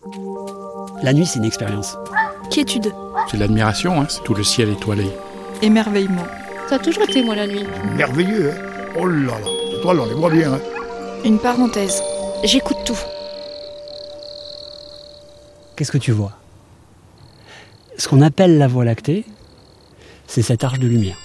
La nuit, c'est une expérience. Quiétude. C'est l'admiration, c'est tout le ciel étoilé. Émerveillement. Ça a toujours été, moi, la nuit. Merveilleux, Oh là là, les étoiles, on les voit bien, Une parenthèse. J'écoute tout. Qu'est-ce que tu vois ? Ce qu'on appelle la Voie lactée, c'est cette arche de lumière.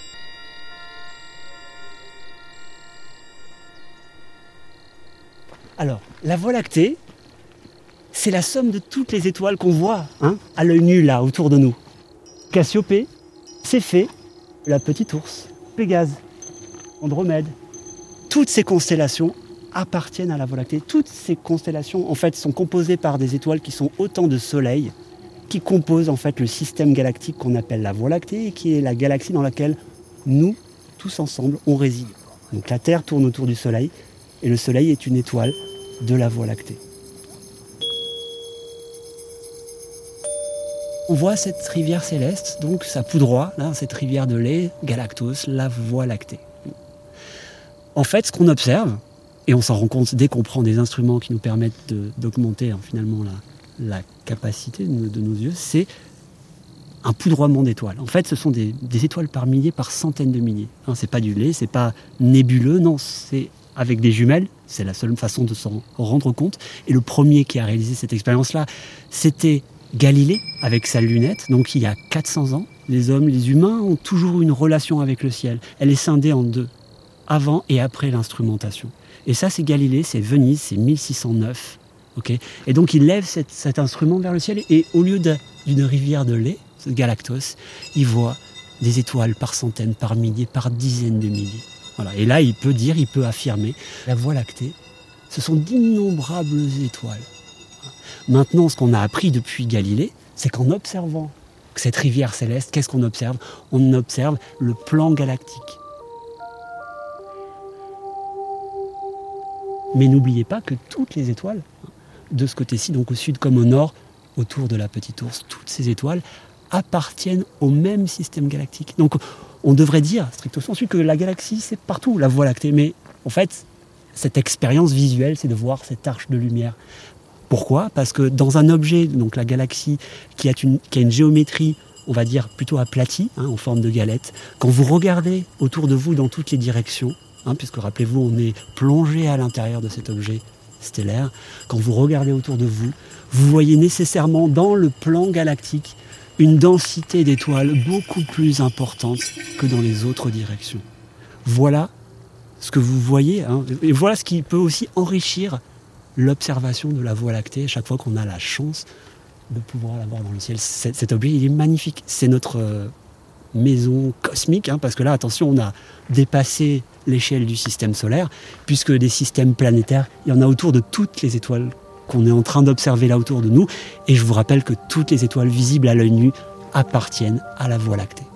Alors, la Voie lactée, c'est la somme de toutes les étoiles qu'on voit à l'œil nu, là, autour de nous. Cassiopée, Céphée, la Petite Ourse, Pégase, Andromède. Toutes ces constellations appartiennent à la Voie lactée. Toutes ces constellations, en fait, sont composées par des étoiles qui sont autant de soleils, qui composent, en fait, le système galactique qu'on appelle la Voie lactée, et qui est la galaxie dans laquelle nous, tous ensemble, on réside. Donc la Terre tourne autour du Soleil, et le Soleil est une étoile de la Voie lactée. On voit cette rivière céleste, donc sa poudroie, là, cette rivière de lait, Galactos, la Voie lactée. En fait, ce qu'on observe, et on s'en rend compte dès qu'on prend des instruments qui nous permettent d'augmenter finalement la capacité de nos yeux, c'est un poudroiement d'étoiles. En fait, ce sont des étoiles par milliers, par centaines de milliers. C'est pas du lait, c'est pas nébuleux, non, c'est avec des jumelles, c'est la seule façon de s'en rendre compte. Et le premier qui a réalisé cette expérience-là, c'était Galilée, avec sa lunette. Donc il y a 400 ans, les hommes, les humains ont toujours eu une relation avec le ciel. Elle est scindée en deux, avant et après l'instrumentation. Et ça, c'est Galilée, c'est Venise, c'est 1609. Okay, et donc il lève cet instrument vers le ciel, et au lieu d'une rivière de lait, ce Galactos, il voit des étoiles par centaines, par milliers, par dizaines de milliers. Voilà. Et là, il peut affirmer, la Voie lactée, ce sont d'innombrables étoiles. Maintenant, ce qu'on a appris depuis Galilée, c'est qu'en observant cette rivière céleste, qu'est-ce qu'on observe ? On observe le plan galactique. Mais n'oubliez pas que toutes les étoiles, de ce côté-ci, donc au sud comme au nord, autour de la Petite Ourse, toutes ces étoiles appartiennent au même système galactique. Donc on devrait dire, stricto sensu, que la galaxie, c'est partout, la Voie lactée. Mais en fait, cette expérience visuelle, c'est de voir cette arche de lumière. Pourquoi ? Parce que dans un objet, donc la galaxie, qui a une géométrie, on va dire, plutôt aplatie, en forme de galette, quand vous regardez autour de vous dans toutes les directions, puisque rappelez-vous, on est plongé à l'intérieur de cet objet stellaire, quand vous regardez autour de vous, vous voyez nécessairement dans le plan galactique une densité d'étoiles beaucoup plus importante que dans les autres directions. Voilà ce que vous voyez, et voilà ce qui peut aussi enrichir l'observation de la Voie lactée à chaque fois qu'on a la chance de pouvoir la voir dans le ciel. Cet objet, il est magnifique. C'est notre maison cosmique, parce que là, attention, on a dépassé l'échelle du système solaire, puisque des systèmes planétaires, il y en a autour de toutes les étoiles qu'on est en train d'observer là autour de nous. Et je vous rappelle que toutes les étoiles visibles à l'œil nu appartiennent à la Voie lactée.